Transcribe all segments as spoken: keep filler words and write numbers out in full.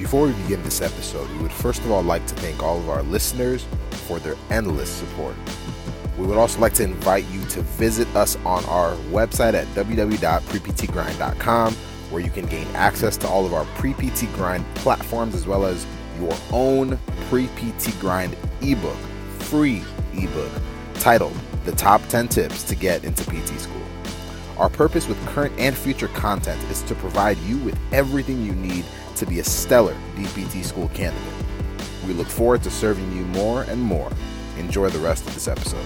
Before we begin this episode, we would first of all like to thank all of our listeners for their endless support. We would also like to invite you to visit us on our website at w w w dot pre p t grind dot com, where you can gain access to all of our Pre-P T Grind platforms, as well as your own Pre-P T Grind ebook, free ebook, titled The Top ten Tips to Get into P T School. Our purpose with current and future content is to provide you with everything you need to be a stellar D P T school candidate. We look forward to serving you more and more. Enjoy the rest of this episode.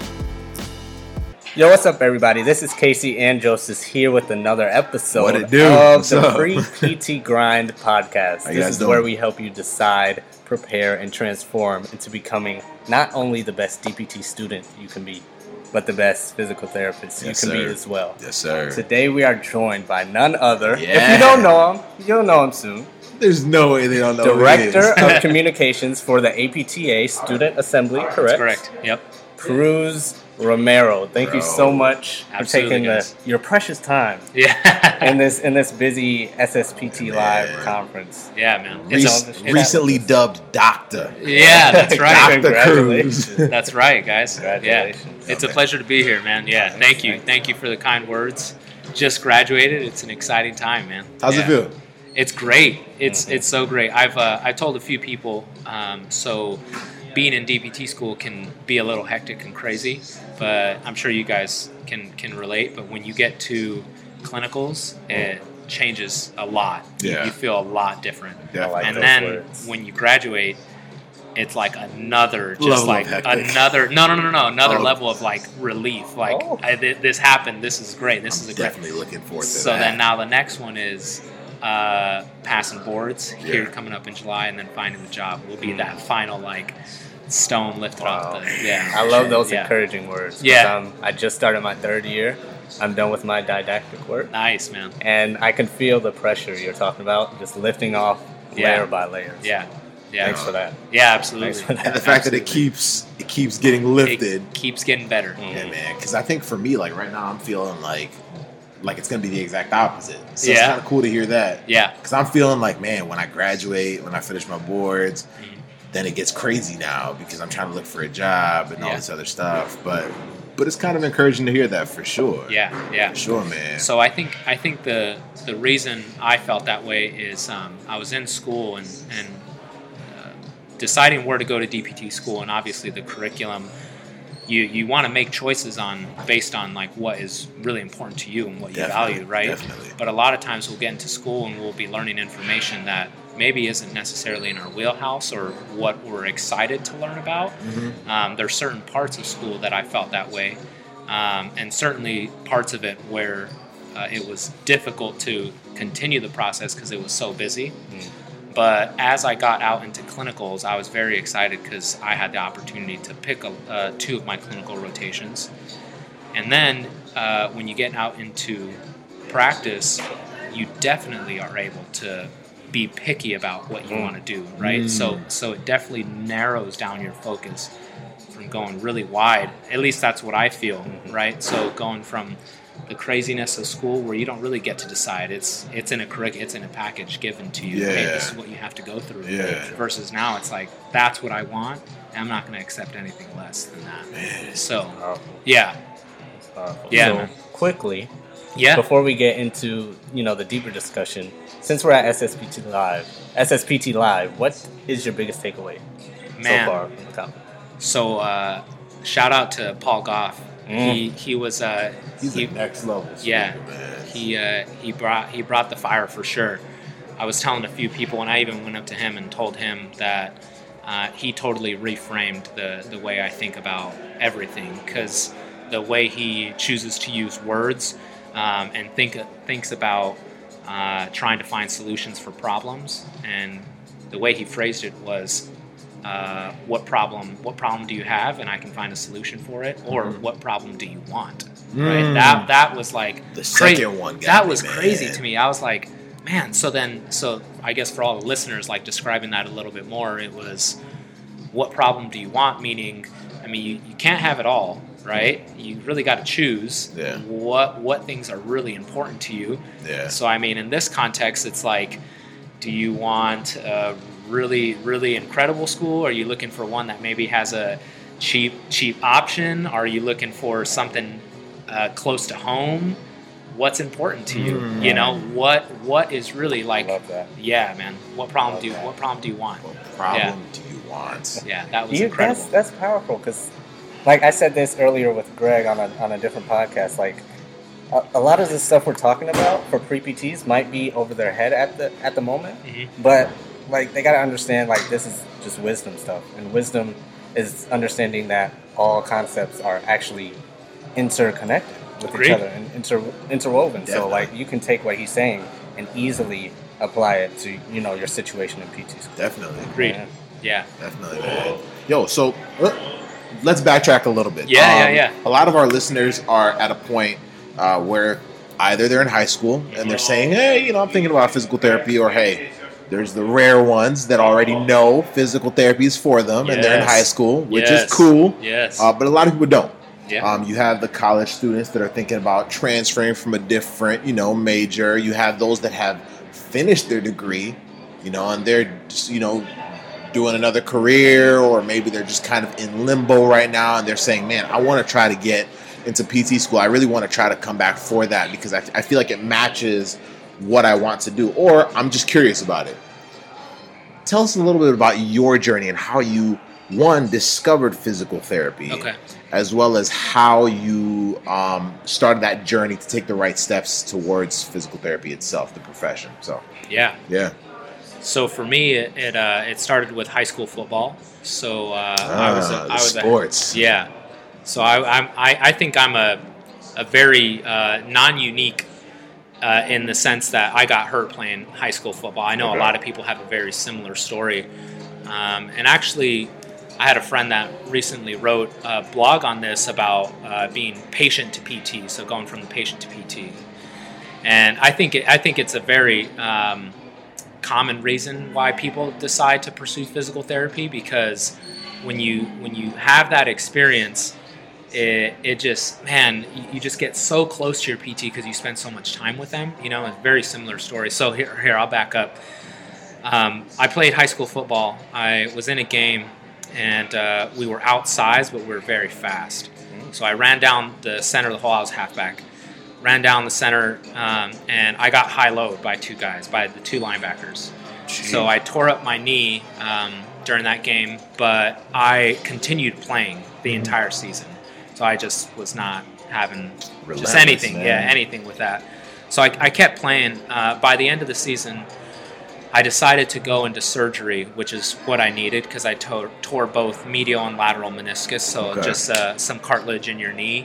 Yo, what's up, everybody? This is Casey and Joseph here with another episode What it do? of What's the up? Pre-P T Grind podcast. How you This guys is doing? where we help you decide, prepare, and transform into becoming not only the best D P T student you can be, but the best physical therapist Yes, you can sir. be as well. Yes, sir. Today we are joined by none other. If Yeah. you don't know him, you'll know him soon. There's no way they don't know who he is. Director of Communications for the A P T A Student Assembly, correct? Correct. Yep. Cruz Romero. Thank you Bro. so much for Absolutely, taking the, guys. your precious time Yeah. in this in this busy S S P T Live Man. conference. yeah, man. Rec- It's, it's- recently dubbed Doctor. yeah, that's right. Doctor Congratulations. Cruz. That's right, guys. Congratulations. Yeah. It's a pleasure to be here, man. Yeah. Thank you. Thank you. Thank you for the kind words. Just graduated. It's an exciting time, man. How's Yeah. it feel? It's great. It's Mhm. it's so great. I've uh, I told a few people. Um, so being in D P T school can be a little hectic and crazy, but I'm sure you guys can can relate. But when you get to clinicals, it changes a lot. You- Yeah. You feel a lot different. Yeah. I like and those then words. when you graduate, it's like another, just Level of like hectic. another. No, no, no, no, another Oh. level of like relief. Like Oh. I, th- this happened. This is great. This I'm is a great. definitely looking forward to So that. then now the next one is uh, passing boards here Yeah. coming up in July, and then finding the job will be that final like stone lifted off Wow. the. Yeah, I love those Yeah. encouraging words. 'cause Yeah. I'm- I just started my third year. I'm done with my didactic work. Nice, man. And I can feel the pressure you're talking about, just lifting off Yeah. layer by layer. Yeah, yeah, Thanks for that. yeah, absolutely. Thanks for that. and the fact that it keeps it keeps getting lifted. It keeps getting better. Mm. Yeah, man. Because I think for me, like right now, I'm feeling like like it's gonna be the exact opposite. So it's Yeah. kind of cool to hear that. Yeah, Because I'm feeling like, man, when I graduate, when I finish my boards, Mhm. then it gets crazy now because I'm trying to look for a job and all Yeah. this other stuff. But but it's kind of encouraging to hear that for sure. yeah, yeah. For sure, man. So I think I think the the reason I felt that way is um, I was in school and and uh, deciding where to go to D P T school, and obviously the curriculum. You you want to make choices on based on like what is really important to you and what you Definitely, value, right? definitely. But a lot of times we'll get into school and we'll be learning information that maybe isn't necessarily in our wheelhouse or what we're excited to learn about. Mhm. Um, there's certain parts of school that I felt that way, um, and certainly parts of it where uh, it was difficult to continue the process because it was so busy. Mm. But as I got out into clinicals, I was very excited because I had the opportunity to pick a, uh, two of my clinical rotations. And then uh, when you get out into practice, you definitely are able to be picky about what you Mm. want to do, right? Mm. So so it definitely narrows down your focus from going really wide. At least that's what I feel, Mhm. right? So going from the craziness of school where you don't really get to decide. It's it's in a curric- it's in a package given to you. Hey, Yeah. this is what you have to go through. Yeah. Versus now it's like that's what I want, and I'm not going to accept anything less than that. Man. So Powerful. yeah, That's powerful. Yeah, So man. quickly, yeah, before we get into you know the deeper discussion, since we're at S S P T Live, S S P T Live, what is your biggest takeaway man. so far from the conference? So uh, shout out to Paul Goff. Mm. He he was uh, He's he, the next level. yeah. speaker, man. he uh, he brought he brought the fire for sure. I was telling a few people, and I even went up to him and told him that uh, he totally reframed the the way I think about everything, because the way he chooses to use words um, and think thinks about uh, trying to find solutions for problems, and the way he phrased it was. Uh, what problem? What problem do you have, and I can find a solution for it, or Mhm. what problem do you want? Mm. Right? That that was like The cra- second one got that me, was man. crazy to me. I was like, man. So then, so I guess for all the listeners, like describing that a little bit more, it was, what problem do you want? Meaning, I mean, you, you can't have it all, right? You really got to choose Yeah. what what things are really important to you. Yeah. So I mean, in this context, it's like Do you want a really, really incredible school? Are you looking for one that maybe has a cheap, cheap option? Are you looking for something uh, close to home? What's important to you? Mm, you know, what what is really like? I love that. Yeah, man. What problem Love do you, that. what problem do you want? What problem Yeah. do you want? Yeah, that was You, incredible. that's that's powerful because, like I said this earlier with Greg on a on a different podcast. Like a, a lot of the stuff we're talking about for pre-P Ts might be over their head at the at the moment, Mhm. but like they gotta understand like this is just wisdom stuff, and wisdom is understanding that all concepts are actually interconnected with Agreed. each other and inter, interwoven. So Definitely. like you can take what he's saying and easily apply it to you know your situation in P T school. Definitely. Agreed. Yeah. Yeah. Definitely, man. Yo, so uh, let's backtrack a little bit. Yeah, yeah, yeah. A lot of our listeners are at a point uh, where either they're in high school and they're saying, hey, you know, I'm thinking about physical therapy, or hey, there's the rare ones that already know physical therapy is for them and they're in Yes. high school, which Yes. is cool. Yes. Uh, but a lot of people don't. Yeah. Um, you have the college students that are thinking about transferring from a different, you know, major. You have those that have finished their degree, you know, and they're just, you know, doing another career, or maybe they're just kind of in limbo right now and they're saying, man, I want to try to get into P T school. I really want to try to come back for that because I, I feel like it matches what I want to do, or I'm just curious about it. Tell us a little bit about your journey and how you, one, discovered physical therapy, Okay. as well as how you um, started that journey to take the right steps towards physical therapy itself, the profession. So, Yeah. yeah. So for me, it it, uh, it started with high school football. So uh, I was a, Ah, the I was a- sports. yeah. So I I'm, I I think I'm a a very uh, non-unique uh, in the sense that I got hurt playing high school football. I know Okay. a lot of people have a very similar story, um, and actually, I had a friend that recently wrote a blog on this about uh, being patient to P T. So going from the patient to P T, and I think it, I think it's a very um, common reason why people decide to pursue physical therapy, because when you when you have that experience, it, it just man you, you just get so close to your P T because you spend so much time with them. You know, it's a very similar story. So here here I'll back up. Um, I played high school football. I was in a game, and uh, we were outsized, but we were very fast. So I ran down the center of the hole. I was halfback. Ran down the center, um, and I got high-lowed by two guys, by the two linebackers. So I tore up my knee um, during that game, but I continued playing the entire season. So I just was not having Relentless, just anything, man. yeah, anything with that. So I, I kept playing. Uh, by the end of the season, I decided to go into surgery, which is what I needed because I tore, tore both medial and lateral meniscus, so Okay. just uh, some cartilage in your knee.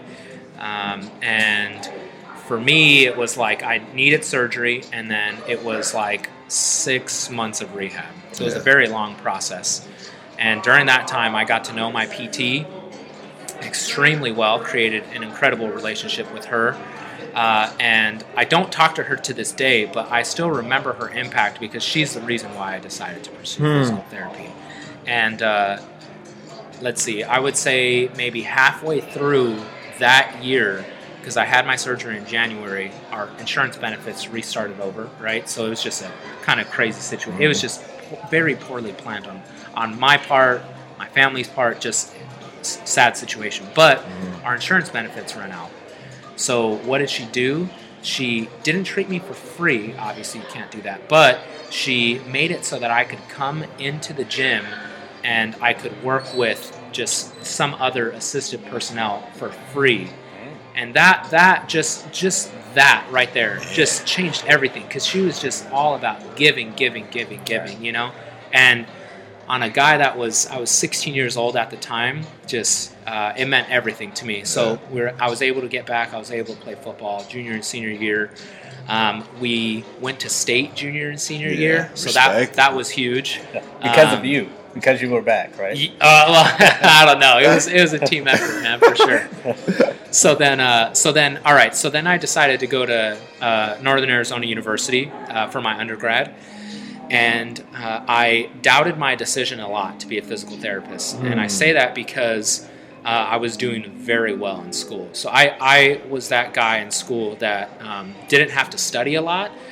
Um, and for me, it was like I needed surgery, and then it was like six months of rehab. So it was a Yeah. very long process. And during that time, I got to know my P T extremely well, created an incredible relationship with her. Uh, and I don't talk to her to this day, but I still remember her impact because she's the reason why I decided to pursue Hmm. physical therapy. And uh, let's see, I would say maybe halfway through that year, because I had my surgery in January, our insurance benefits restarted over, right? So it was just a kind of crazy situation. It was just po- very poorly planned on, on my part, my family's part, just s- sad situation. But our insurance benefits ran out. So what did she do? She didn't treat me for free. Obviously, you can't do that. But she made it so that I could come into the gym and I could work with just some other assistive personnel for free. And that that just just that right there just changed everything, because she was just all about giving, giving, giving, giving, you know. And on a guy that was I was sixteen years old at the time, just uh, it meant everything to me. So we were, I was able to get back. I was able to play football junior and senior year. Um, we went to state junior and senior Yeah, year, so that respect. that was huge. Because Um, of you, because you were back, right? Ye- Uh, well, I don't know. It was it was a team effort, man, for sure. So then, uh, so then, all right. So then I decided to go to uh, Northern Arizona University uh, for my undergrad, and uh, I doubted my decision a lot to be a physical therapist. And I say that because uh, I was doing very well in school. So I, I was that guy in school that um, didn't have to study a lot.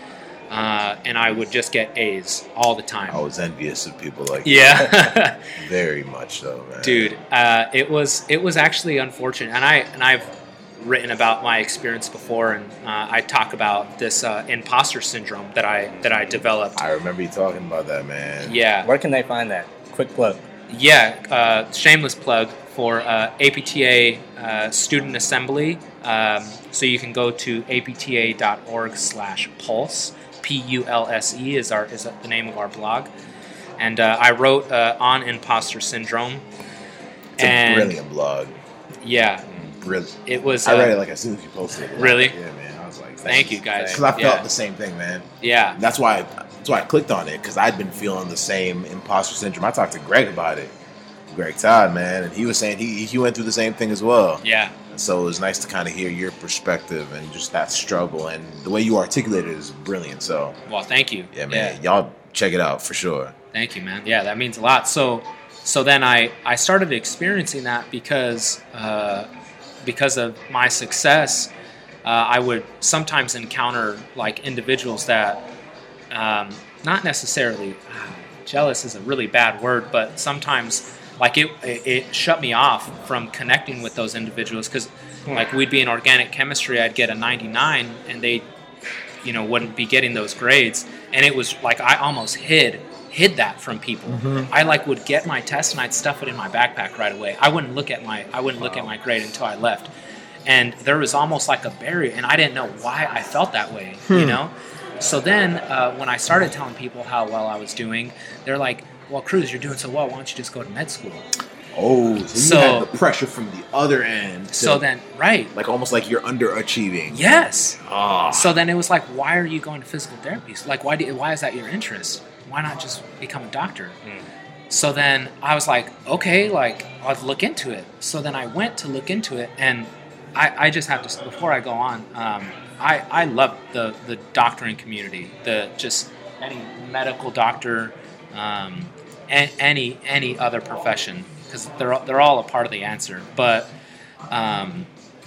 uh, and I would just get A's all the time. I was envious of people like Yeah. that. Very much so, man. Dude, uh, it was it was actually unfortunate, and I and I've written about my experience before, and uh, I talk about this uh, imposter syndrome that I that I developed. I remember you talking about that, man. Yeah, Where can they find that? Quick plug. yeah. Uh, shameless plug for uh, A P T A uh, Student Assembly. Um, so you can go to apta.org slash pulse. P U L S E is our is the name of our blog, and uh, I wrote uh, on imposter syndrome. It's and a brilliant blog. Yeah, Brilliant. it was. Uh, I read it like as soon as you posted it. Really? Yeah, man. I was like, Thank you, guys. Because I felt Yeah. the same thing, man. Yeah, That's why. That's why I clicked on it, because I'd been feeling the same imposter syndrome. I talked to Greg about it. Greg Todd, man, and he was saying he he went through the same thing as well. yeah, So it was nice to kind of hear your perspective and just that struggle, and the way you articulated it is brilliant. So well, thank you. yeah, man, y'all check it out for sure. Thank you, man. Yeah, that means a lot. So, so then I, I started experiencing that because uh, because of my success. Uh, I would sometimes encounter like individuals that um, not necessarily uh, jealous is a really bad word, but sometimes like it, it it shut me off from connecting with those individuals because like we'd be in organic chemistry, I'd get a ninety-nine, and they, you know, wouldn't be getting those grades, and it was like I almost hid hid that from people. Mm-hmm. I like would get my test and I'd stuff it in my backpack right away. I wouldn't look at my I wouldn't look at my grade until I left, and there was almost like a barrier, and I didn't know why I felt that way. Hmm. You know, so then uh, when I started telling people how well I was doing, they're like, "Well, Cruz, you're doing so well. Why don't you just go to med school?" Oh, so you So- had the pressure from the other end. to- So then, right. like almost like you're underachieving. Yes. Ah. So then it was like, why are you going to physical therapy? So like, why do, why is that your interest? Why not just become a doctor? Mm. So then I was like, okay, like I'll look into it. So then I went to look into it, and I, I just have to, before I go on, um, I, I love the, the doctoring community, the just any medical doctor, um, and any any other profession, because they're they're all a part of the answer. But um,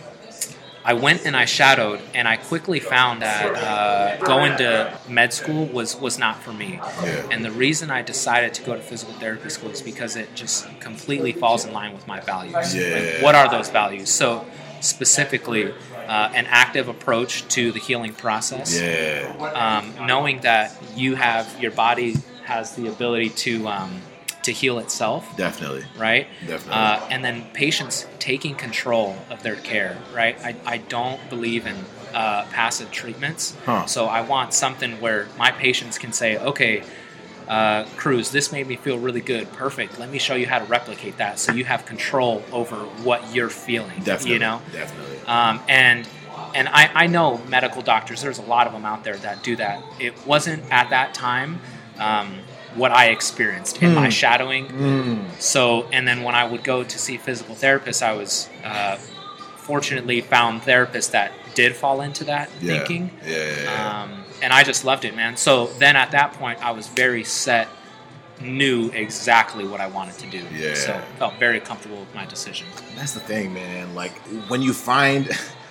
I went and I shadowed, and I quickly found that uh, going to med school was, was not for me. Yeah. And the reason I decided to go to physical therapy school is because it just completely falls in line with my values. Yeah. Like, what are those values? So specifically, uh, an active approach to the healing process. Yeah. Um, knowing that you have your body has the ability to um, to heal itself. Definitely. Right? Definitely. Uh, and then patients taking control of their care, right? I, I don't believe in uh, passive treatments. Huh. So I want something where my patients can say, okay, uh, Cruz, this made me feel really good. Perfect. Let me show you how to replicate that so you have control over what you're feeling. Definitely. You know? Definitely. Um, and and I, I know medical doctors, there's a lot of them out there that do that. It wasn't at that time um, what I experienced in Mm. my shadowing. Mm. So, and then when I would go to see physical therapists, I was uh, fortunately found therapists that did fall into that Yeah. thinking. Yeah. yeah, yeah. Um, and I just loved it, man. So then at that point, I was very set, knew exactly what I wanted to do. Yeah. So felt very comfortable with my decision. That's the thing, man. Like when you find,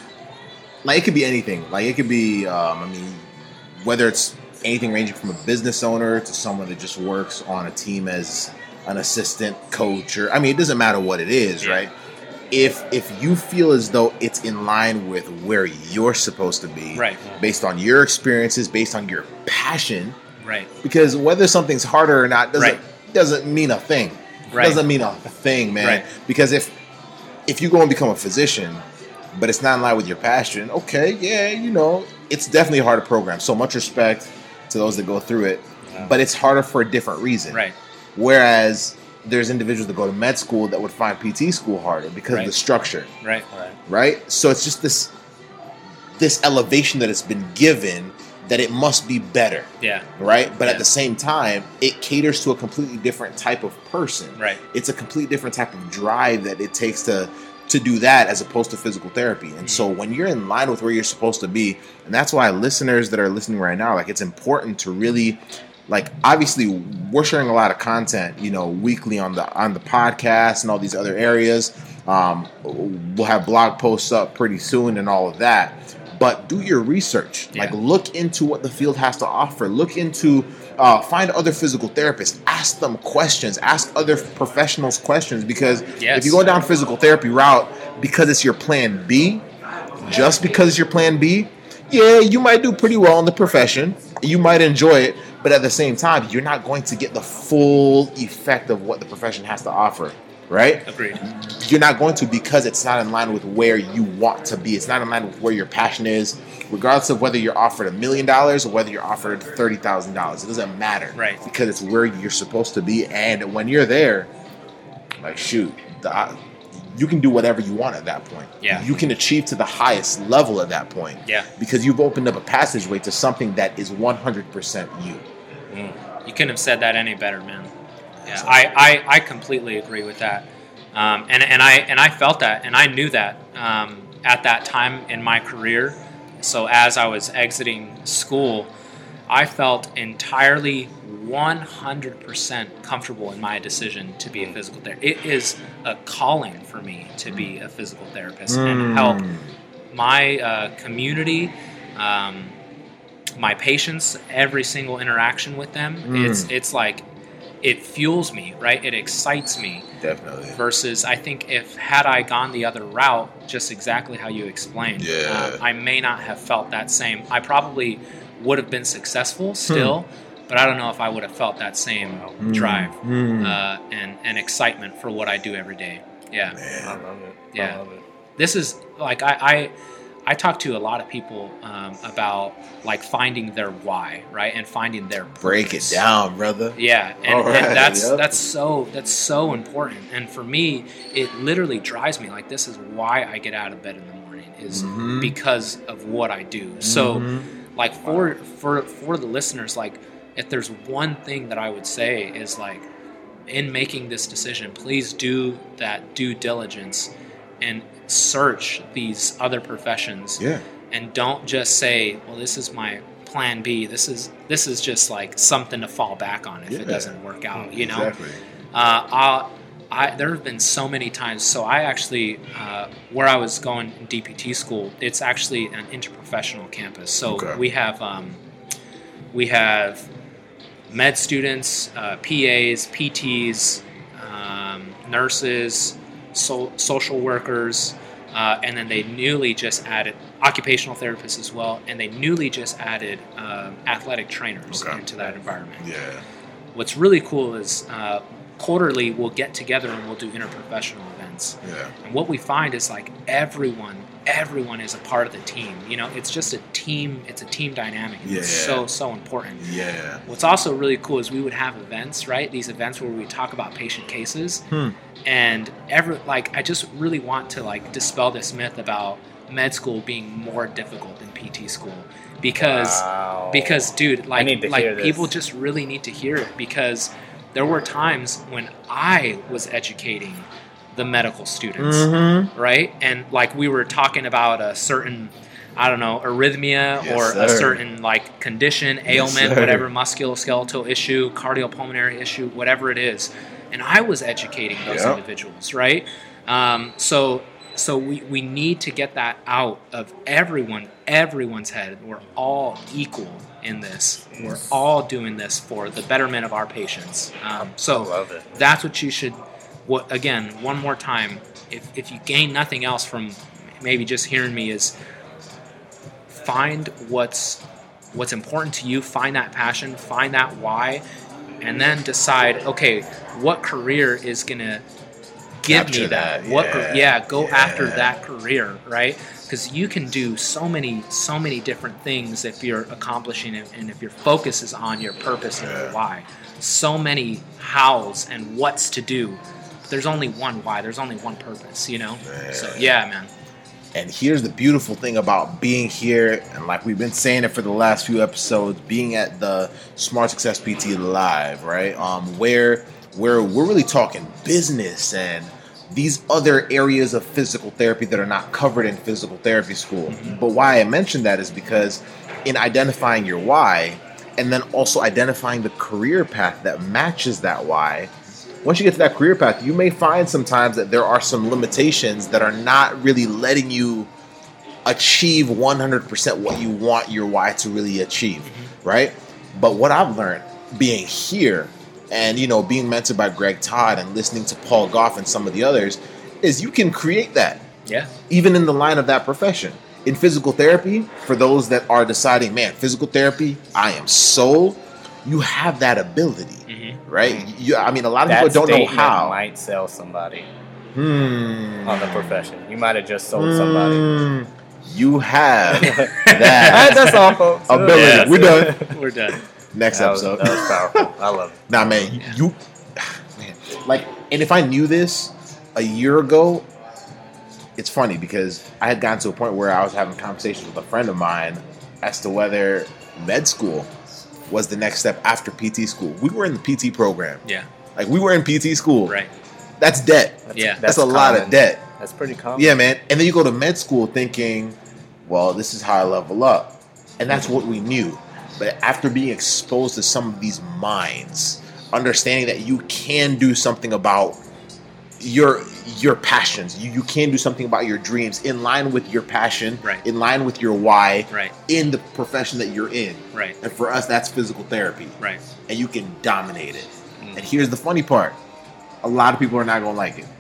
like it could be anything. Like it could be, um, I mean, whether it's anything ranging from a business owner to someone that just works on a team as an assistant coach, or I mean, it doesn't matter what it is, Yeah. right? If if you feel as though it's in line with where you're supposed to be, Right. based on your experiences, based on your passion, Right. because whether something's harder or not doesn't Right. doesn't mean a thing. Right. Doesn't mean a thing, man. Right. Because if if you go and become a physician, but it's not in line with your passion, okay, yeah, you know, it's definitely a harder program. So much respect to those that go through it, Yeah. but it's harder for a different reason. Right. Whereas there's individuals that go to med school that would find P T school harder because of Right. the structure, Right. Right. right? So it's just this this elevation that it's been given that it must be better. Yeah. Right? But Yeah. at the same time, it caters to a completely different type of person. Right. It's a completely different type of drive that it takes to to do that as opposed to physical therapy. And so when you're in line with where you're supposed to be, and that's why listeners that are listening right now, like it's important to really like obviously we're sharing a lot of content, you know, weekly on the on the podcast and all these other areas. Um, we'll have blog posts up pretty soon and all of that. but do your research. Yeah. Like, look into what the field has to offer. Look into, uh, find other physical therapists. Ask them questions. Ask other professionals questions. Because Yes. if you go down physical therapy route because it's your plan B, just because it's your plan B, yeah, you might do pretty well in the profession. You might enjoy it. But at the same time, you're not going to get the full effect of what the profession has to offer, right? Agreed. You're not going to, because it's not in line with where you want to be. It's not in line with where your passion is, regardless of whether you're offered a million dollars or whether you're offered thirty thousand dollars. It doesn't matter. Right. Because it's where you're supposed to be. And when you're there, like, shoot, the, you can do whatever you want at that point. Yeah. You can achieve to the highest level at that point. Yeah. Because you've opened up a passageway to something that is one hundred percent you. Mm. You couldn't have said that any better, man. Yeah, I, I, I completely agree with that. Um, and, and I and I felt that, and I knew that um, at that time in my career. So as I was exiting school, I felt entirely one hundred percent comfortable in my decision to be a physical therapist. It is a calling for me to be a physical therapist Mm. and help my uh, community, um, my patients, every single interaction with them. Mm. It's it's like, it fuels me, right? It excites me. Definitely. Versus, I think if had I gone the other route, just exactly how you explained, Yeah. um, I may not have felt that same. I probably would have been successful still, but I don't know if I would have felt that same drive Mm. uh, and and excitement for what I do every day. Yeah, Man. I love it. Yeah. I love it. this is like I. I I talk to a lot of people um, about like finding their why, right, and finding their Break it purpose. down, brother. Yeah, and, All right, and that's yep. that's so that's so important. And for me, it literally drives me. Like, this is why I get out of bed in the morning, is Mhm. because of what I do. So, Mhm. like for for for the listeners, like, if there's one thing that I would say is, like, in making this decision, please do that due diligence and search these other professions. Yeah. And don't just say, well, this is my plan B. This is this is just like something to fall back on if Yeah. it doesn't work out, you know? Exactly. Uh, I'll, I, there have been so many times. So I actually, uh, where I was going in D P T school, it's actually an interprofessional campus. So Okay. we have um, we have med students, uh, P As, P Ts, um, nurses, so, social workers, uh, and then they newly just added occupational therapists as well, and they newly just added um, athletic trainers Okay. into that environment. Yeah. What's really cool is uh, quarterly we'll get together and we'll do interprofessional events. Yeah. And what we find is, like, everyone, everyone is a part of the team. You know, it's just a team. It's a team dynamic. Yeah. It's so so important. Yeah. What's also really cool is we would have events, right? These events where we talk about patient cases, Hmm. and every like I just really want to like dispel this myth about med school being more difficult than P T school, because Wow. because dude, like need to like hear this. people just really need to hear it, because there were times when I was educating the medical students, Mm-hmm. right? And like we were talking about a certain, I don't know, arrhythmia Yes, or a sir. certain like condition, ailment, sir. whatever, musculoskeletal issue, cardiopulmonary issue, whatever it is. And I was educating those Yep. individuals, right? Um, so so we, we need to get that out of everyone, everyone's head. We're all equal in this. We're all doing this for the betterment of our patients. Um, so I love it. that's what you should, what again, one more time, if, if you gain nothing else from maybe just hearing me, is find what's what's important to you, find that passion, find that why, and then decide, okay, what career is going to give Capture me that? that, What yeah, ca- yeah, go yeah. after that career, right? Because you can do so many, so many different things if you're accomplishing it, and if your focus is on your purpose and your Yeah. why. So many hows and what's to do. But there's only one why. There's only one purpose, you know? So Man. yeah, man. And here's the beautiful thing about being here, and like we've been saying it for the last few episodes, being at the Smart Success P T Live, right? Um, where where we're really talking business and these other areas of physical therapy that are not covered in physical therapy school. Mm-hmm. But why I mentioned that is because in identifying your why, and then also identifying the career path that matches that why, once you get to that career path, you may find sometimes that there are some limitations that are not really letting you achieve one hundred percent what you want your why to really achieve, mm-hmm. right? But what I've learned being here and, you know, being mentored by Greg Todd and listening to Paul Goff and some of the others is you can create that. Yeah. Even in the line of that profession. In physical therapy, for those that are deciding, man, physical therapy, I am sold, you have that ability, mm-hmm. right? Mm-hmm. You, I mean, a lot of that people don't know how. Might sell somebody hmm. on the profession. You might have just sold hmm. somebody. You have that That's all, folks. ability. Yeah, We're done. We're done. Next that was, episode. That was powerful. I love it. Nah, man, Yeah. you, man, like, and if I knew this a year ago, it's funny because I had gotten to a point where I was having conversations with a friend of mine as to whether med school was the next step after P T school. We were in the P T program. Yeah. Like, we were in P T school. Right. That's debt. That's, Yeah. That's, that's a common. lot of debt. That's pretty common. Yeah, man. And then you go to med school thinking, well, this is how I level up. And that's what we knew. But after being exposed to some of these minds, understanding that you can do something about your your passions, you, you can do something about your dreams in line with your passion, right. in line with your why, right. in the profession that you're in. Right. And for us, that's physical therapy. Right. And you can dominate it. Mm. And here's the funny part. A lot of people are not going to like it.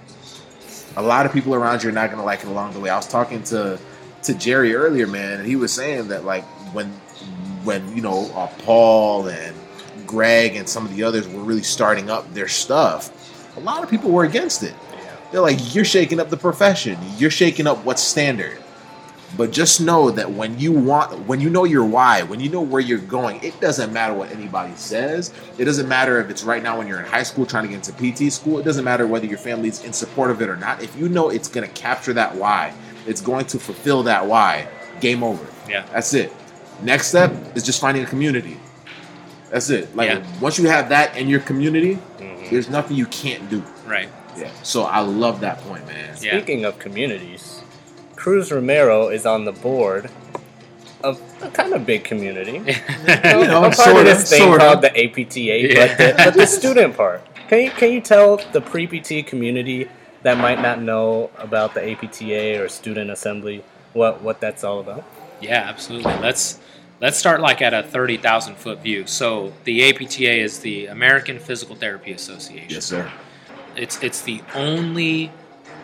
A lot of people around you are not going to like it along the way. I was talking to to Jerry earlier, man, and he was saying that, like, when, when you know, uh, Paul and Greg and some of the others were really starting up their stuff, a lot of people were against it. Yeah. They're like, you're shaking up the profession. You're shaking up what's standard. But just know that when you want, when you know your why, when you know where you're going, it doesn't matter what anybody says. It doesn't matter if it's right now when you're in high school trying to get into P T school. It doesn't matter whether your family's in support of it or not. If you know it's going to capture that why, it's going to fulfill that why, game over. Yeah. That's it. Next step is just finding a community. That's it. Like, Yeah. once you have that in your community, Mm-hmm. there's nothing you can't do. Right. Yeah. So I love that point, man. Yeah. Speaking of communities, Cruz Romero is on the board of a kind of big community. You know, I'm part sorta, of this thing sorta. called the A P T A, Yeah. but, the, but the student part. Can you, can you tell the pre-P T community that might not know about the A P T A or student assembly what, what that's all about? Yeah, absolutely. Let's let's start like at a thirty thousand foot view. So the A P T A is the American Physical Therapy Association. Yes, sir. It's it's the only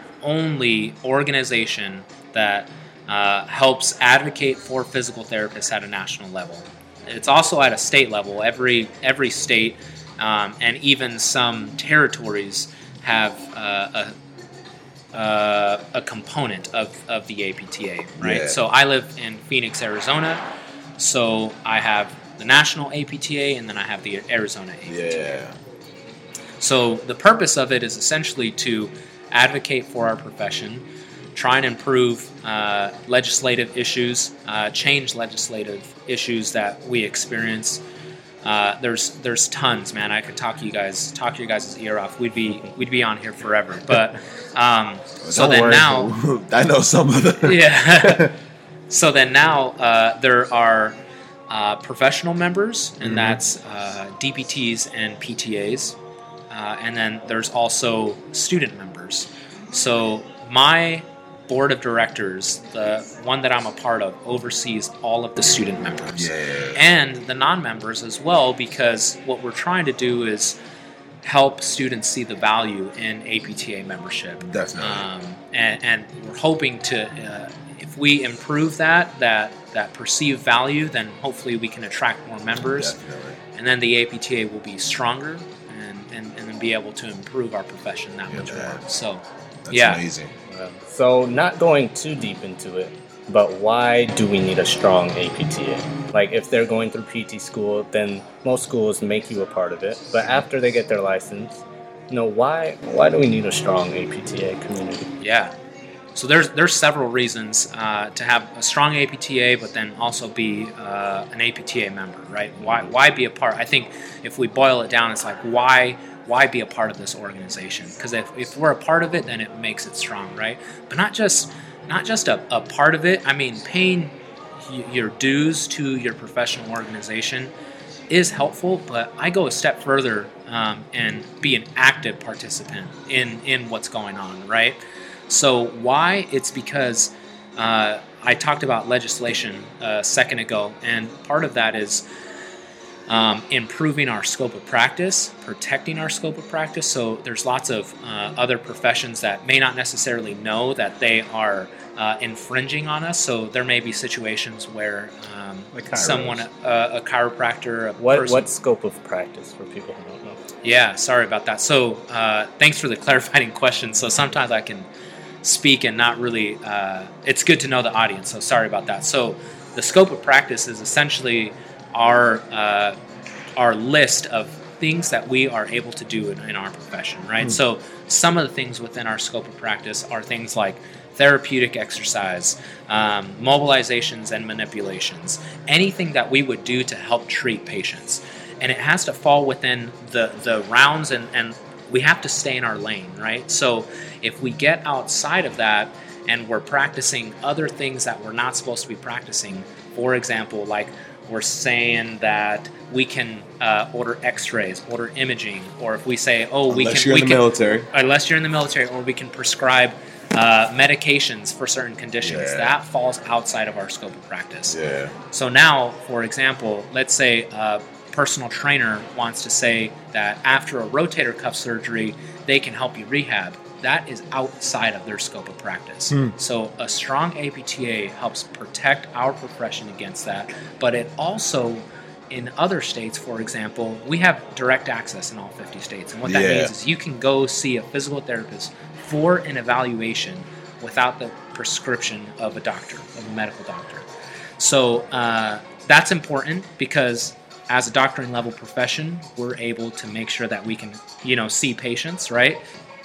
only organization that uh, helps advocate for physical therapists at a national level. It's also at a state level. Every every state um, and even some territories have uh, a uh, a component of, of the A P T A, right? Yeah. So I live in Phoenix, Arizona. So I have the national A P T A and then I have the Arizona A P T A. Yeah. So the purpose of it is essentially to advocate for our profession, try and improve uh, legislative issues, uh, change legislative issues that we experience. Uh, there's there's tons, man. I could talk you guys talk your guys' ear off. We'd be we'd be on here forever. But um, so Don't then worry, now, I know some of the yeah. So then now uh, there are uh, professional members, and Mhm. that's uh, D P Ts and P T As. Uh, and then there's also student members. So my board of directors, the one that I'm a part of, oversees all of the student members. Yeah. And the non-members as well, because what we're trying to do is help students see the value in A P T A membership. Definitely. Um, and, and we're hoping to, uh, if we improve that, that, that perceived value, then hopefully we can attract more members. Definitely. And then the A P T A will be stronger and, and, and then be able to improve our profession that Yeah, much man. more. So, That's yeah. amazing. Um, so not going too deep into it, but why do we need a strong A P T A? Like, if they're going through P T school, then most schools make you a part of it. But after they get their license, you know, why why do we need a strong A P T A community? Yeah. So there's there's several reasons uh, to have a strong A P T A, but then also be uh, an A P T A member, right? Why why be a part? I think if we boil it down, it's like why why be a part of this organization? Because if, if we're a part of it, then it makes it strong, right? But not just not just a, a part of it. I mean, paying y- your dues to your professional organization is helpful, but I go a step further um, and be an active participant in in what's going on, right? So why? It's because uh, I talked about legislation a second ago, and part of that is um, improving our scope of practice, protecting our scope of practice. So there's lots of uh, other professions that may not necessarily know that they are uh, infringing on us. So there may be situations where um, Like someone, a, a chiropractor, a What person, what scope of practice for people who don't know? yeah, sorry about that. So uh, thanks for the clarifying question. So sometimes I can speak and not really, uh, it's good to know the audience. So sorry about that. So the scope of practice is essentially our uh, our list of things that we are able to do in, in our profession, right? Mm. So some of the things within our scope of practice are things like therapeutic exercise, um, mobilizations and manipulations, anything that we would do to help treat patients. And it has to fall within the, the rounds, and, and we have to stay in our lane, right? So if we get outside of that and we're practicing other things that we're not supposed to be practicing, for example, like we're saying that we can uh, order x-rays, order imaging, or if we say, oh, we Unless can... you're we in the can, military. Unless you're in the military, or we can prescribe uh, medications for certain conditions. Yeah. That falls outside of our scope of practice. Yeah. So now, for example, let's say a personal trainer wants to say that after a rotator cuff surgery, they can help you rehab. That is outside of their scope of practice. Hmm. So a strong A P T A helps protect our profession against that, but it also, in other states, for example, we have direct access in all fifty states. And what that Yeah. means is you can go see a physical therapist for an evaluation without the prescription of a doctor, of a medical doctor. So uh, that's important because as a doctoring level profession, we're able to make sure that we can, you know, see patients, right?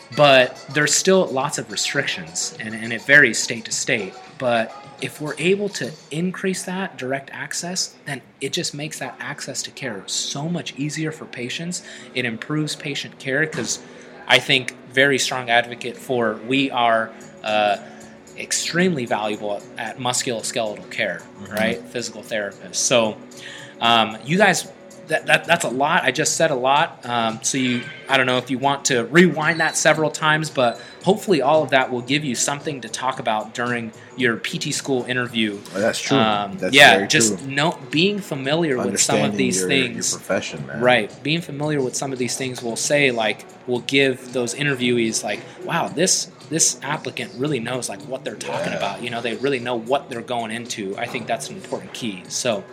But there's still lots of restrictions, and, and it varies state to state. But if we're able to increase that direct access, then it just makes that access to care so much easier for patients. It improves patient care because I think very strong advocate for we are uh, extremely valuable at musculoskeletal care, mm-hmm. right? Physical therapists. So um, you guys... That, that that's a lot. I just said a lot. Um, so you, I don't know if you want to rewind that several times, but hopefully all of that will give you something to talk about during your P T school interview. Well, that's true. Um, that's yeah, very just true. know, being familiar with some of these your, things. Your profession, man. Right. Being familiar with some of these things will say, like, will give those interviewees, like, wow, this this applicant really knows, like, what they're talking Yeah. about. You know, they really know what they're going into. I think that's an important key. So,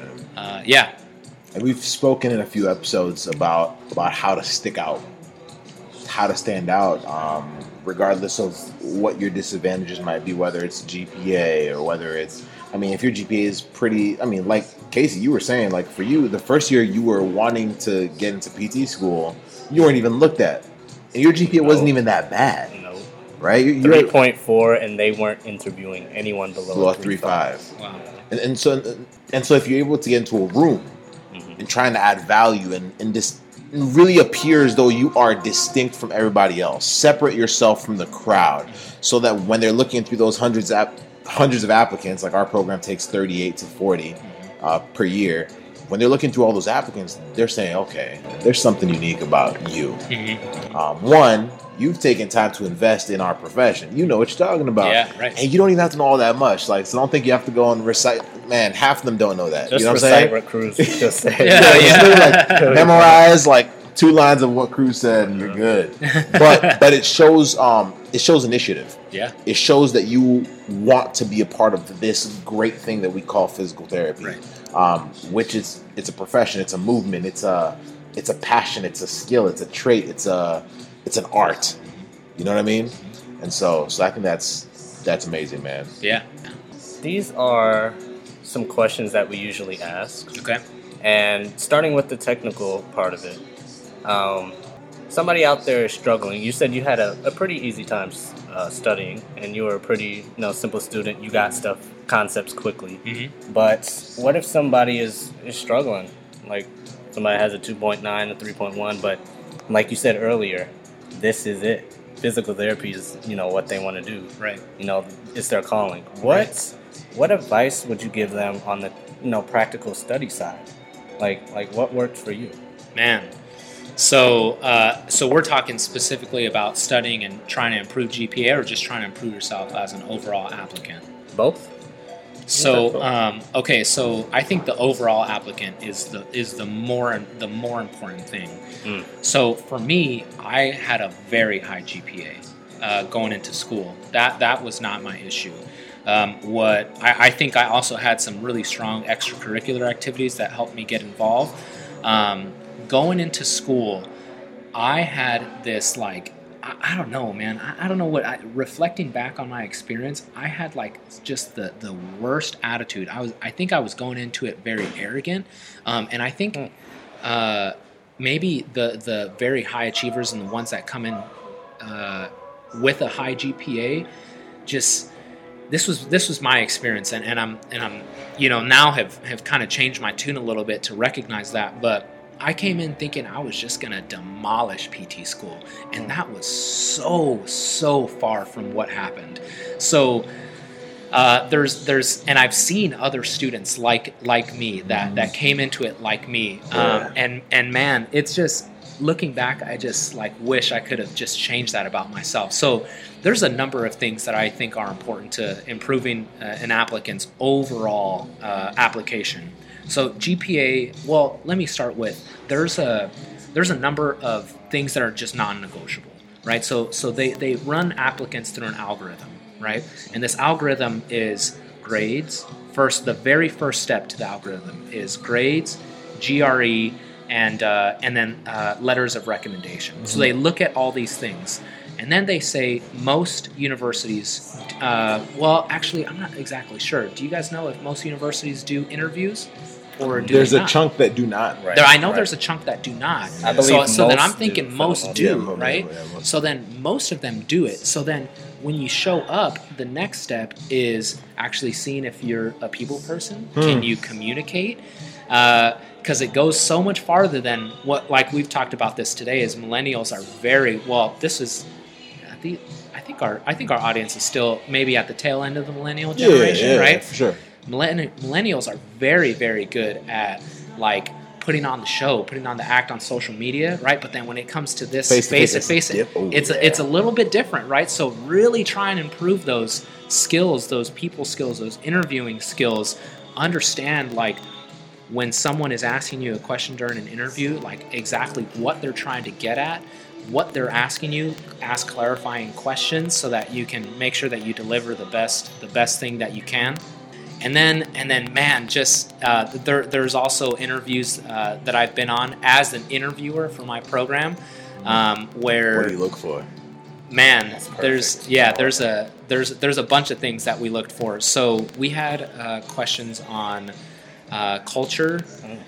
uh, yeah. And we've spoken in a few episodes about about how to stick out, how to stand out, um, regardless of what your disadvantages might be, whether it's G P A or whether it's, I mean, if your G P A is pretty, I mean, like Casey, you were saying, like for you, the first year you were wanting to get into P T school, you weren't even looked at. And your G P A No. wasn't even that bad. No. Right? You- three You're point four, and they weren't interviewing anyone below below three three point five. Wow. And, and so and so if you're able to get into a room and trying to add value and, and just really appear as though you are distinct from everybody else, separate yourself from the crowd, so that when they're looking through those hundreds of, hundreds of applicants, like our program takes thirty-eight to forty uh, per year, when they're looking through all those applicants, they're saying, okay, there's something unique about you. Mm-hmm. Um, one, you've taken time to invest in our profession. You know what you're talking about. Yeah, right. And you don't even have to know all that much. Like, so don't think you have to go and recite. Man, half of them don't know that. Just you know what I'm recite saying? what Cruz just said. Yeah, just yeah. literally, like, memorize like two lines of what Cruz said, and you're good. But but it shows um it shows initiative. Yeah. It shows that you want to be a part of this great thing that we call physical therapy, Right. um, which is it's a profession, it's a movement, it's a it's a passion, it's a skill, it's a trait, it's a it's an art. You know what I mean? And so so I think that's that's amazing, man. Yeah. These are some questions that we usually ask. Okay. And starting with the technical part of it, um, somebody out there is struggling. You said you had a, a pretty easy time uh, studying, and you were a pretty you know simple student. You got stuff, concepts quickly. Mm-hmm. But what if somebody is, is struggling? Like somebody has a two point nine, a three point one, but like you said earlier, this is it. Physical therapy is you know what they want to do. Right. You know, it's their calling. What what advice would you give them on the you know practical study side? Like like what worked for you? Man. So uh, so we're talking specifically about studying and trying to improve G P A, or just trying to improve yourself as an overall applicant? Both. So um, okay, so I think the overall applicant is the is the more the more important thing. Mm. So for me, I had a very high G P A uh, going into school. That that was not my issue. Um, what I, I think I also had some really strong extracurricular activities that helped me get involved. Um, going into school, I had this like. I don't know, man. I don't know what. I, reflecting back on my experience, I had like just the, the worst attitude. I was. I think I was going into it very arrogant, um, and I think uh, maybe the the very high achievers and the ones that come in uh, with a high G P A, just this was this was my experience, and, and I'm and I'm you know now have have kind of changed my tune a little bit to recognize that, but. I came in thinking I was just going to demolish P T school, and that was so, so far from what happened. So uh, there's, there's, and I've seen other students like like me that, that came into it like me, um, and and man, it's just looking back, I just like wish I could have just changed that about myself. So there's a number of things that I think are important to improving uh, an applicant's overall uh, application. So G P A, well, let me start with, there's a there's a number of things that are just non-negotiable, right? So so they, they run applicants through an algorithm, right? And this algorithm is grades. First, the very first step to the algorithm is grades, G R E, and uh, and then uh, letters of recommendation. Mm-hmm. So they look at all these things. And then they say most universities, uh, well, actually, I'm not exactly sure. Do you guys know if most universities do interviews? Or do there's they a not? chunk that do not. Right. There, I know right. there's a chunk that do not. I believe so so then I'm most thinking do, most do, yeah, right? yeah, most. So then most of them do it. So then when you show up, the next step is actually seeing if you're a people person. Hmm. Can you communicate? Because uh, it goes so much farther than what, like we've talked about this today, is millennials are very, well, this is, I think, I think our I think our audience is still maybe at the tail end of the millennial generation, yeah, yeah, right? For sure. Millenn- millennials are very, very good at like putting on the show, putting on the act on social media, right? But then when it comes to this face to face, it, it's a, it's a little bit different, right? So really try and improve those skills, those people skills, those interviewing skills. Understand like when someone is asking you a question during an interview, like exactly what they're trying to get at, what they're asking you. Ask clarifying questions so that you can make sure that you deliver the best the best thing that you can. And then, and then, man, just uh, there. There's also interviews uh, that I've been on as an interviewer for my program, um, where what do you look for? Man, there's yeah, there's a there's there's a bunch of things that we looked for. So we had uh, questions on uh, culture,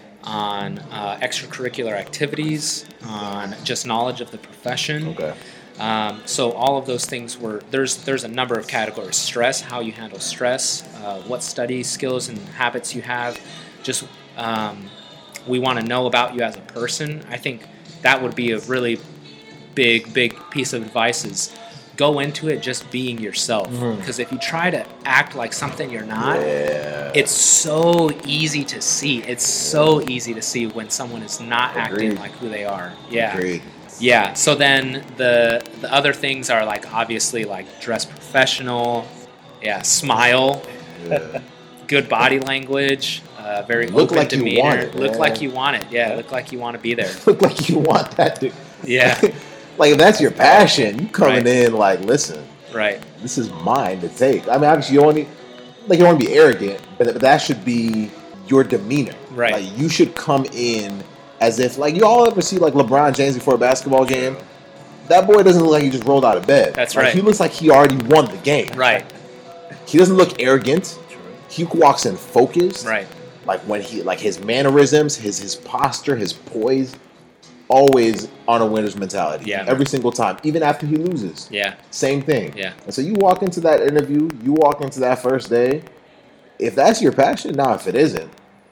on uh, extracurricular activities, on just knowledge of the profession. Okay. Um, so all of those things were, there's there's a number of categories. Stress, how you handle stress, uh, what study skills and habits you have. Just um, we want to know about you as a person. I think that would be a really big, big piece of advice is go into it just being yourself. Because mm-hmm. if you try to act like something you're not, yeah. it's so easy to see. It's so easy to see when someone is not Agreed. acting like who they are. Yeah. Agreed. Yeah, so then the the other things are like obviously like dress professional, yeah, smile, Yeah. good body language, uh, very Look open like demeanor. you want it, look man. like you want it, yeah, look like you want to be there. Look like you want that, dude. Yeah, Like if that's your passion, you coming Right. in like, listen, right, this is mine to take. I mean, obviously you only like you don't want to be arrogant, but, but that should be your demeanor. Right. Like you should come in as if like you all ever see like LeBron James before a basketball game. That boy doesn't look like he just rolled out of bed. That's like, right. He looks like he already won the game. right, He doesn't look arrogant. He walks in focused. right, Like when he like his mannerisms, his his posture, his poise, always on a winner's mentality. Yeah. Every single time, even after he loses. yeah, Same thing. Yeah. And so you walk into that interview, you walk into that first day. If that's your passion, now if it isn't,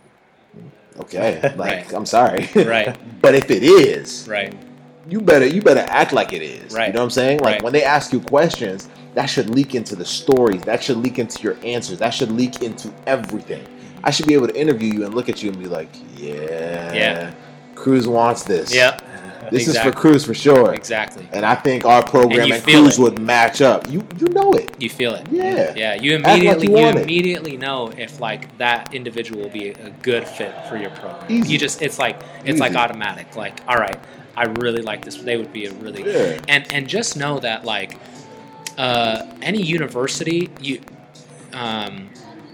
okay, like Right. I'm sorry, Right. But if it is, right, you better you better act like it is. Right. You know what I'm saying? Like Right. when they ask you questions, that should leak into the stories. That should leak into your answers. That should leak into everything. I should be able to interview you and look at you and be like, yeah, Yeah. Cruz wants this. yep, This exactly. is for Cruz for sure. Exactly. And I think our program And and, you feel Cruz it. would match up. You you know it. You feel it. Yeah. Yeah. You Act like immediately you you, want it. immediately know if like that individual will be a good fit for your program. Easy. You just it's like it's Easy. like automatic. Like, all right, I really like this. They would be a really Yeah. and and just know that like uh, any university you um,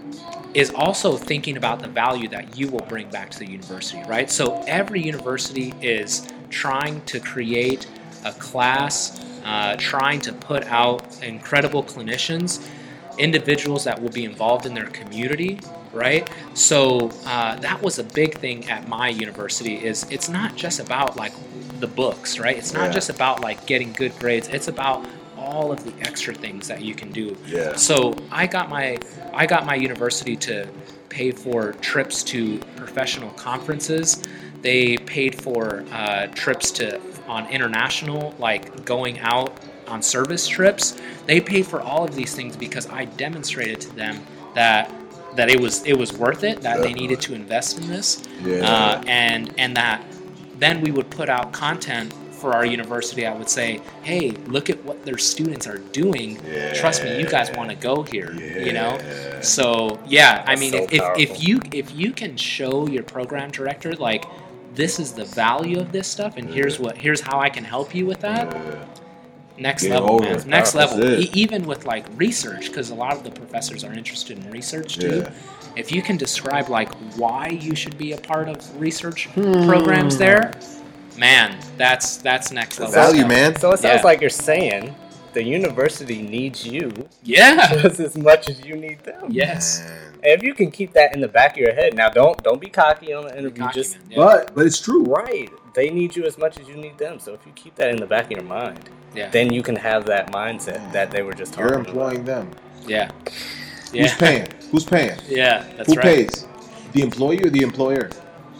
is also thinking about the value that you will bring back to the university, right? So every university is trying to create a class, uh, trying to put out incredible clinicians, individuals that will be involved in their community, right? So uh, that was a big thing at my university. Is it's not just about like the books, right? It's not Yeah. just about like getting good grades. It's about all of the extra things that you can do. Yeah. So I got my I got my university to pay for trips to professional conferences. They paid for uh, trips to on international, like going out on service trips. They paid for all of these things because I demonstrated to them that that it was it was worth it, that they needed to invest in this, Yeah. uh, and and that then we would put out content for our university. I would say, hey, look at what their students are doing. Yeah. Trust me, you guys want to go here. You know. Yeah. So yeah, I That's mean, so if, if powerful. if you if you can show your program director like this is the value of this stuff, and here's what here's how I can help you with that. Next Get level, over man. it. Next That's level. it. E- even with like research, because a lot of the professors are interested in research too. Yeah. If you can describe like why you should be a part of research Hmm. programs there, man, that's that's next level. Value, stuff. man. So it sounds Yeah. like you're saying the university needs you Yeah. just as much as you need them. Yes. Man. And if you can keep that in the back of your head, now don't don't be cocky on the interview. Cocky, Just man. Yeah. But but it's true. right, they need you as much as you need them. So if you keep that in the back of your mind, Yeah. then you can have that mindset that they were just talking You're about. employing them. Yeah. Who's Yeah. paying? Who's paying? Yeah. That's Who right. pays? The employee or the employer?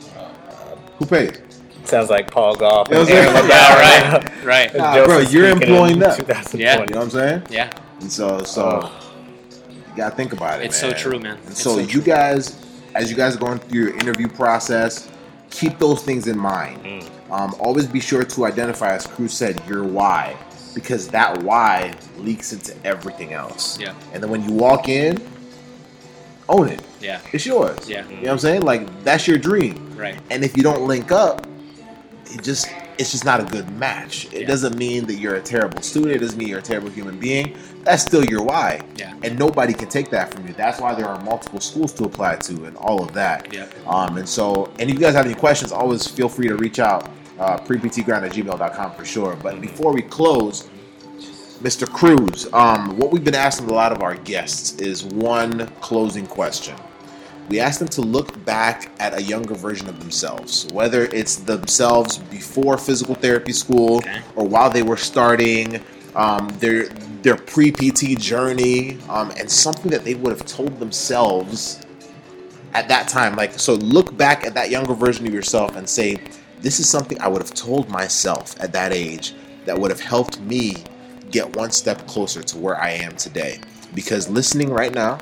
Who pays? Sounds like Paul Goff You know and what I'm Aaron saying? LaBelle Yeah, right right. Right. now. Nah, Joseph bro, you're speaking employing in them. twenty twenty. Yeah. You know what I'm saying? Yeah. And so so Oh. you gotta think about it. It's man. so true, man. And It's so, so you true. guys, as you guys are going through your interview process, keep those things in mind. Mm. Um, always be sure to identify, as Cruz said, your why, because that why leaks into everything else. Yeah. And then when you walk in, own it. Yeah. It's yours. Yeah. You know what I'm saying? Like that's your dream. Right. And if you don't link up, it just it's just not a good match. It Yeah. doesn't mean that you're a terrible student. It doesn't mean you're a terrible human being. That's still your why. Yeah. And nobody can take that from you. That's why there are multiple schools to apply to and all of that. Yeah. Um, and so, and if you guys have any questions, always feel free to reach out, uh, pre p t grind at gmail dot com for sure. But before we close, Mister Cruz, um, what we've been asking a lot of our guests is one closing question. We asked them to look back at a younger version of themselves, whether it's themselves before physical therapy school Okay. or while they were starting um, their their pre-P T journey, um, and something that they would have told themselves at that time. Like, so look back at that younger version of yourself and say, this is something I would have told myself at that age that would have helped me get one step closer to where I am today. Because listening right now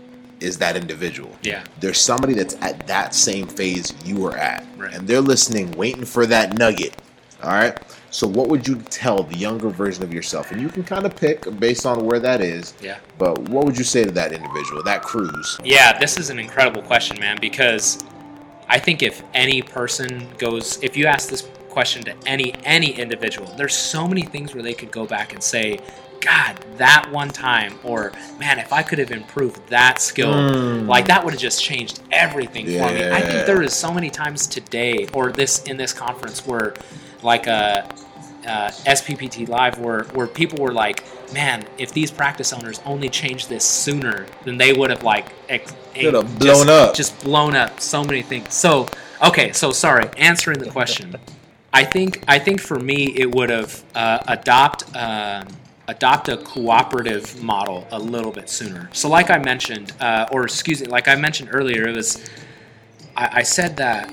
is that individual. Yeah. There's somebody that's at that same phase you were at. Right. And they're listening, waiting for that nugget. All right. So what would you tell the younger version of yourself? And you can kind of pick based on where that is. Yeah. But what would you say to that individual, that Cruz? Yeah, this is an incredible question, man, because I think if any person goes, if you ask this question to any any individual, there's so many things where they could go back and say, God, that one time, or man, if I could have improved that skill, Mm. like that would have just changed everything for me. I Yeah. think there is so many times today, or this in this conference, where like a uh, S P P T Live, where where people were like, man, if these practice owners only changed this sooner, then they would have like ex- Could have just- blown up. just blown up so many things. So okay, so sorry, answering the question. I think I think for me it would have uh, adopt um, adopt a cooperative model a little bit sooner. So like I mentioned, uh, or excuse me, like I mentioned earlier, it was I, I said that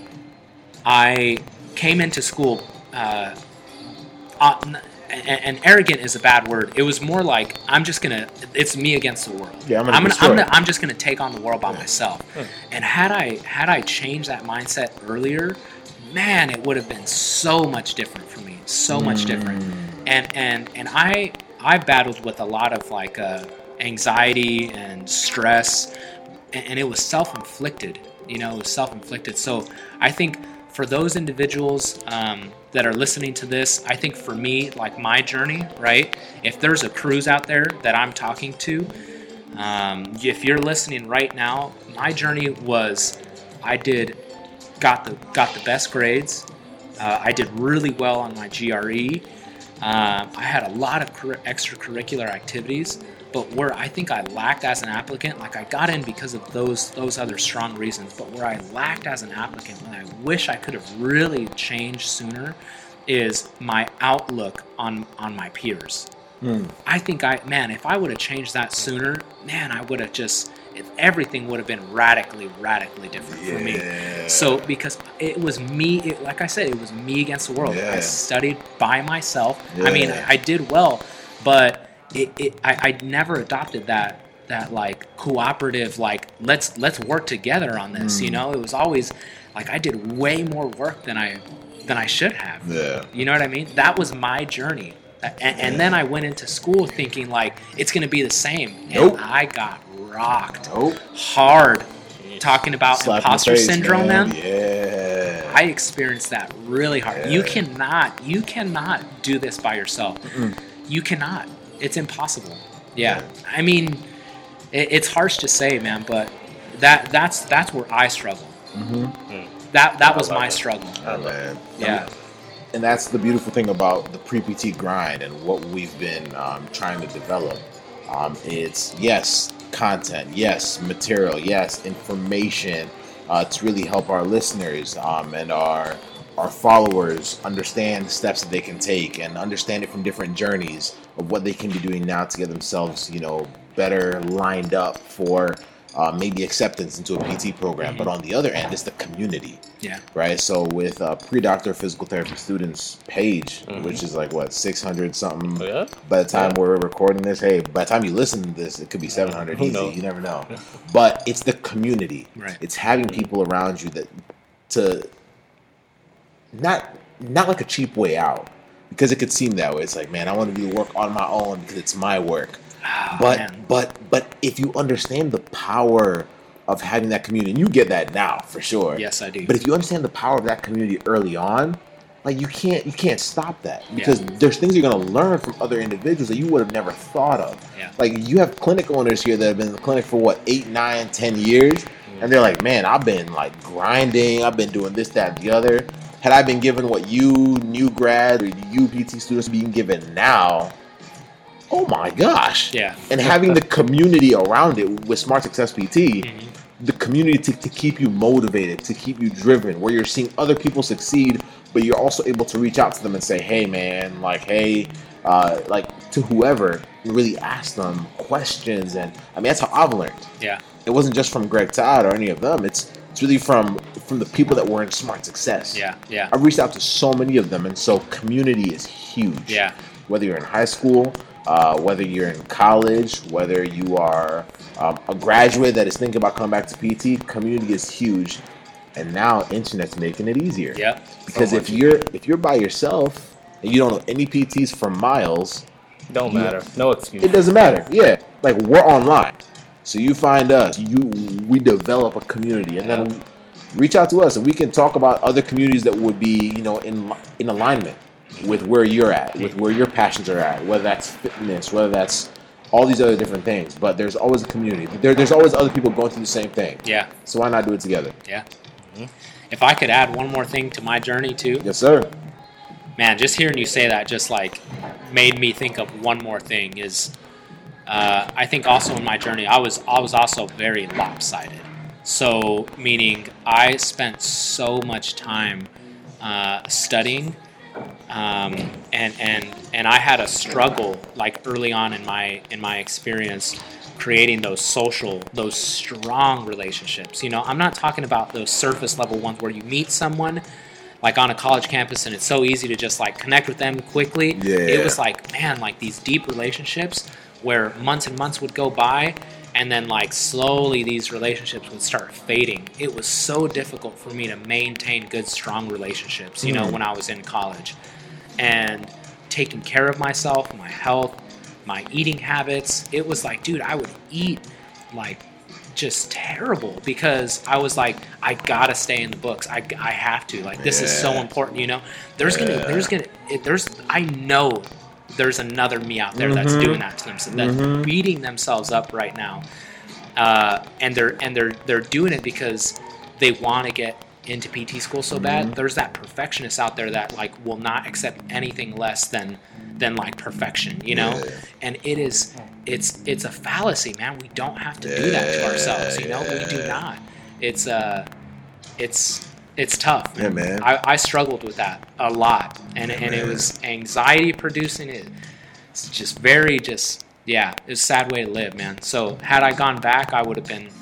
I came into school. Uh, uh, n- and, and arrogant is a bad word. It was more like I'm just gonna. It's me against the world. Yeah, I'm gonna I'm gonna. destroy I'm, gonna it. I'm just gonna take on the world by myself. And had I had I changed that mindset earlier, man, it would have been so much different for me. so much different. And and and I I battled with a lot of like uh, anxiety and stress, and, and it was self-inflicted. You know, it was self-inflicted. So I think for those individuals um, that are listening to this, I think for me, like my journey, right? If there's a cruise out there that I'm talking to, um, if you're listening right now, my journey was I did got the got the best grades. Uh, I did really well on my G R E. Uh, I had a lot of cur- extracurricular activities, but where I think I lacked as an applicant, like I got in because of those those other strong reasons, but where I lacked as an applicant, and I wish I could have really changed sooner, is my outlook on on my peers. Mm. I think I, man, if I would have changed that sooner, man, I would have just, if everything would have been radically, radically different yeah. for me. So because it was me, it, like I said, it was me against the world. Yeah. I studied by myself. Yeah. I mean, I, I did well, but it, it I, I never adopted that that like cooperative, like let's let's work together on this. Mm. You know, it was always like I did way more work than I than I should have. Yeah. You know what I mean? That was my journey. And, and then I went into school thinking like it's going to be the same, and nope. I got rocked nope. hard. Talking about Slap imposter face, syndrome, man. man. Yeah, I experienced that really hard. Yeah. You cannot, you cannot do this by yourself. Mm-mm. You cannot. It's impossible. Yeah, yeah. I mean, it, it's harsh to say, man, but that that's that's where I struggle. Mm-hmm. Mm. That that was my it. struggle. Oh, man. Yeah. And that's the beautiful thing about the Pre-P T grind and what we've been um, trying to develop. Um, it's, yes, content, yes, material, yes, information uh, to really help our listeners um, and our our followers understand the steps that they can take and understand it from different journeys of what they can be doing now to get themselves, you know, better lined up for uh, maybe acceptance into a P T program. Mm-hmm. But on the other end, it's the community. Yeah. Right. So with uh, pre-doctor physical therapy students page, mm-hmm. which is like what six hundred something. Oh, yeah? By the time yeah. we're recording this, hey, by the time you listen to this, it could be seven hundred easy. Knows? You never know. But it's the community. Right. It's having people around you that to not not like a cheap way out, because it could seem that way. It's like, man, I want to do the work on my own because it's my work. Oh, but man. but but if you understand the power of having that community, and you get that now for sure. Yes, I do. But if you understand the power of that community early on, like you can't you can't stop that, because yeah. there's things you're gonna learn from other individuals that you would have never thought of. Yeah. Like you have clinic owners here that have been in the clinic for what, eight, nine, ten years, mm-hmm. and they're like, man, I've been like grinding, I've been doing this, that, the other. Had I been given what you new grad or you P T students are being given now, oh my gosh. Yeah. And having the community around it with Smart Success P T, mm-hmm. the community to, to keep you motivated, to keep you driven, where you're seeing other people succeed, but you're also able to reach out to them and say, hey, man, like, hey, uh, like to whoever, and really ask them questions. And I mean, that's how I've learned. Yeah. It wasn't just from Greg Todd or any of them. It's it's really from from the people that were in Smart Success. Yeah, yeah. I've reached out to so many of them, and so community is huge. Yeah. Whether you're in high school, uh, whether you're in college, whether you are um, a graduate that is thinking about coming back to P T, community is huge. And now internet's making it easier. Yeah. Because so if you're if you're by yourself and you don't know any P Ts for miles, don't matter. No excuse. It doesn't matter. Yeah. Like we're online. So you find us, you we develop a community, and then reach out to us, and we can talk about other communities that would be, you know, in in alignment with where you're at, with where your passions are at, whether that's fitness, whether that's all these other different things. But there's always a community. There, there's always other people going through the same thing. Yeah. So why not do it together? Yeah. Mm-hmm. If I could add one more thing to my journey too. Yes, sir. Man, just hearing you say that just like made me think of one more thing. Is uh, I think also in my journey, I was I was also very lopsided. So meaning I spent so much time uh, studying, um, and and and I had a struggle like early on in my in my experience creating those social, those strong relationships. You know, I'm not talking about those surface level ones where you meet someone like on a college campus and it's so easy to just like connect with them quickly. Yeah. It was like, man, like these deep relationships where months and months would go by and then like slowly these relationships would start fading. It was so difficult for me to maintain good, strong relationships, you mm. know, when I was in college. and taking care of myself, my health, my eating habits. It was like, dude, I would eat like just terrible because I was like, I gotta stay in the books. I, I have to. Like, this Yeah. is so important, you know? There's Yeah. gonna, there's gonna, it, there's, I know there's another me out there that's Mhm. doing that to them, so that's Mhm. beating themselves up right now. Uh, and they're, and they're, they're doing it because they want to get into P T school so bad. Mhm. There's that perfectionist out there that like will not accept anything less than than like perfection, you know? Yeah. And it is it's it's a fallacy, man. We don't have to do that to ourselves, you know? We do Yeah. not. It's uh it's it's tough. Yeah, man. I, I struggled with that a lot. And Yeah, and it man. was anxiety producing it. It's just very just yeah, it's a sad way to live, man. So had I gone back, I would have been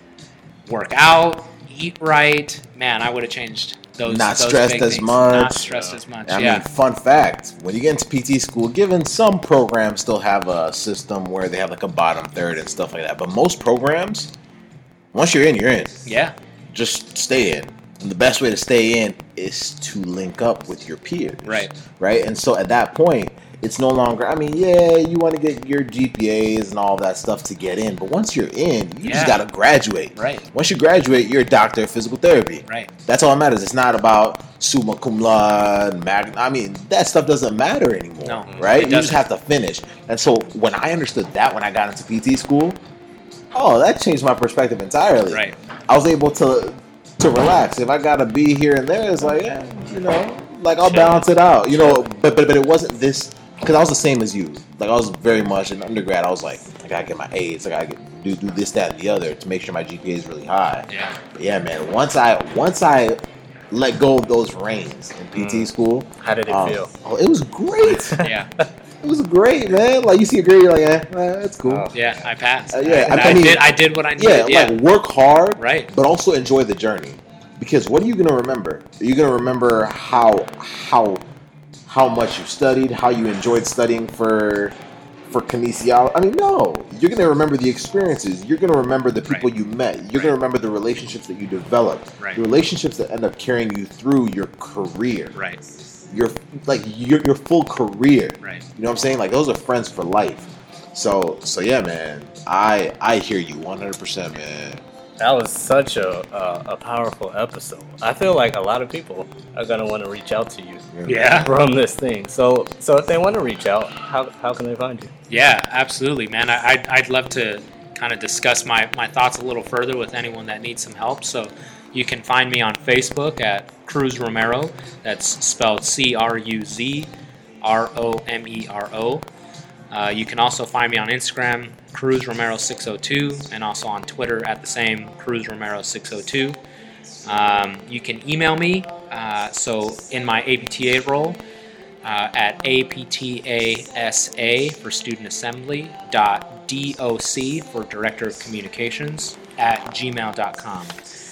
work out, eat right. Man, I would have changed those. Not those stressed big as things. much. Not stressed as much. I yeah. mean, fun fact: when you get into P T school, given some programs still have a system where they have like a bottom third and stuff like that, but most programs, once you're in, you're in. yeah. Just stay in. And the best way to stay in is to link up with your peers. Right. Right. And so at that point, it's no longer, I mean, yeah, you want to get your G P As and all that stuff to get in, but once you're in, you just Yeah. got to graduate. Right. Once you graduate, you're a doctor of physical therapy. Right. That's all that matters. It's not about summa cum laude, mag. I mean, that stuff doesn't matter anymore. No, right? it You just doesn't. have to finish. And so when I understood that when I got into P T school, oh, that changed my perspective entirely. Right. I was able to to relax. If I gotta be here and there, it's like, yeah, you know, like I'll Sure. balance it out. You know, but but but it wasn't this because I was the same as you. Like I was very much in undergrad. I was like, I gotta get my A's. I gotta get, do do this, that, and the other to make sure my G P A is really high. Yeah. But yeah, man. Once I once I let go of those reins in P T Mm. school, How did it um, feel? oh, it was great. Yeah. It was great, man. Like you see a grade, you're like, eh, eh that's cool. Wow. Yeah. I passed. Uh, yeah, I, I I mean- did. I did what I Yeah, needed. Yeah. like work hard, Right. but also enjoy the journey. Because what are you gonna remember? Are you gonna remember how how how much you studied, how you enjoyed studying for for kinesiology? I mean, no. You're gonna remember the experiences. You're gonna remember the people Right. you met. You're Right. gonna remember the relationships that you developed. Right. The relationships that end up carrying you through your career. Right. Your like your your full career. Right. You know what I'm saying? Like those are friends for life. So so yeah, man. I I hear you one hundred percent, man. That was such a, a a powerful episode. I feel like a lot of people are gonna want to reach out to you Yeah. from this thing. So so if they want to reach out, how how can they find you? Yeah. Absolutely, man. I, I'd I'd love to kind of discuss my my thoughts a little further with anyone that needs some help. So you can find me on Facebook at Cruz Romero. That's spelled C R U Z R O M E R O. Uh, you can also find me on Instagram, Cruz Romero six oh two, and also on Twitter at the same Cruz Romero six oh two. Um, you can email me. Uh, so in my A P T A role uh, at A P T A S A for Student Assembly dot D O C for Director of Communications at gmail dot com.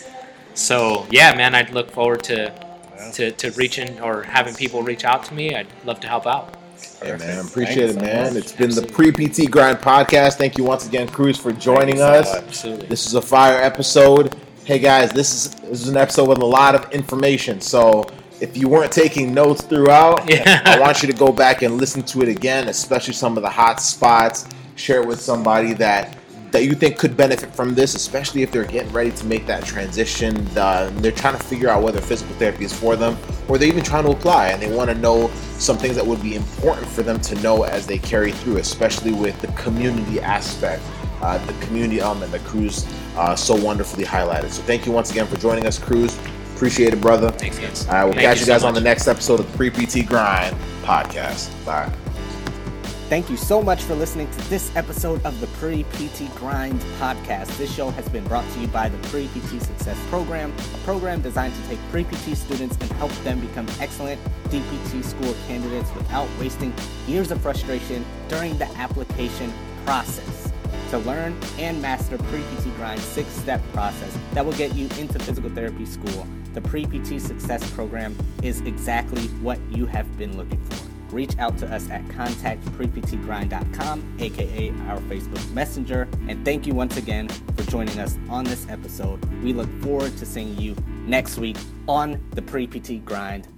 So yeah, man, I'd look forward to to, to reaching or having people reach out to me. I'd love to help out. Hey man, Perfect. appreciate it, Thank you so man. much. It's been the Absolutely. Pre-P T Grind podcast. Thank you once again, Cruz, for joining so us. much. Absolutely. This is a fire episode. Hey guys, this is this is an episode with a lot of information. So if you weren't taking notes throughout, Yeah. I want you to go back and listen to it again, especially some of the hot spots. Share it with somebody that that you think could benefit from this, especially if they're getting ready to make that transition. Uh, they're trying to figure out whether physical therapy is for them, or they're even trying to apply, and they want to know some things that would be important for them to know as they carry through, especially with the community aspect, uh, the community element that Cruz uh, so wonderfully highlighted. So thank you once again for joining us, Cruz. Appreciate it, brother. Thanks, guys. All right, we'll Thank catch you you so guys on much. the next episode of the Pre-P T Grind podcast. Bye. Thank you so much for listening to this episode of the Pre-P T Grind podcast. This show has been brought to you by the Pre-P T Success Program, a program designed to take Pre-P T students and help them become excellent D P T school candidates without wasting years of frustration during the application process. To learn and master Pre-P T Grind's six-step process that will get you into physical therapy school, the Pre-P T Success Program is exactly what you have been looking for. Reach out to us at contact pre p t grind dot com, aka our Facebook Messenger. And thank you once again for joining us on this episode. We look forward to seeing you next week on the Pre-P T Grind